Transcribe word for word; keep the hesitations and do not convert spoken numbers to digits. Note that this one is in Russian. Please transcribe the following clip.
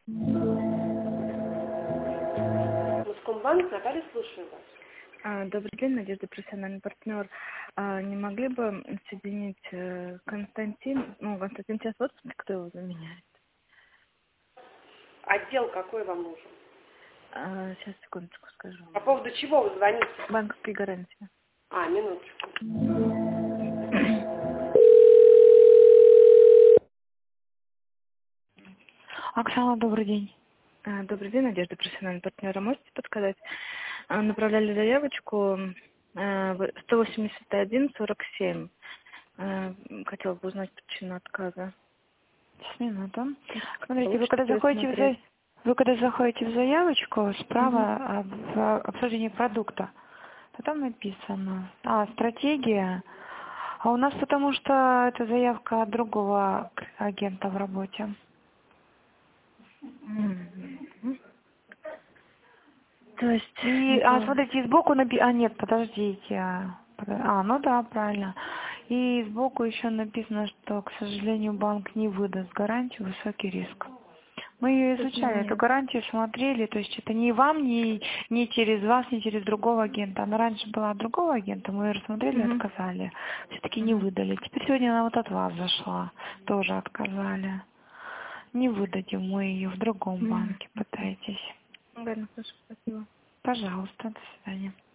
Москомбанк, Наталья, слушаю вас. А, Добрый день, Надежда, профессиональный партнер. А, Не могли бы соединить э, Константин, ну, Константин сейчас в отпуске, кто его заменяет? Отдел какой вам нужен? А, Сейчас, секундочку скажу. По поводу чего вы звоните? Банковские гарантии. А, минуточку. Оксана, добрый день. А, Добрый день, Надежда, профессиональный партнер. А можете подсказать? А, Направляли заявочку э, в сто восемьдесят один сорок семь. Э, Хотела бы узнать причину отказа. Сейчас, минуту. Смотрите, вы Лучше когда заходите в, за... пересмотреть. вы когда заходите в заявочку, справа Мгм. а, в обсуждении продукта, то там написано, а, стратегия. А у нас потому что это заявка от другого агента в работе. Мгм. То есть И, не а, по... смотрите, и сбоку написано, а, нет, подождите, а, подо- а, ну да, правильно. И сбоку еще написано, что, к сожалению, банк не выдаст гарантию, высокий риск. Мы ее То есть изучали, эту нет. гарантию смотрели, то есть это не вам, не, не через вас, не через другого агента. Она раньше была от другого агента, мы ее рассмотрели и Мгм. отказали. Все-таки не Мгм. выдали. Теперь сегодня она вот от вас зашла, тоже отказали. Не выдадим мы ее в другом Мгм. банке, пытайтесь. Ладно, хорошо, спасибо. Пожалуйста, до свидания.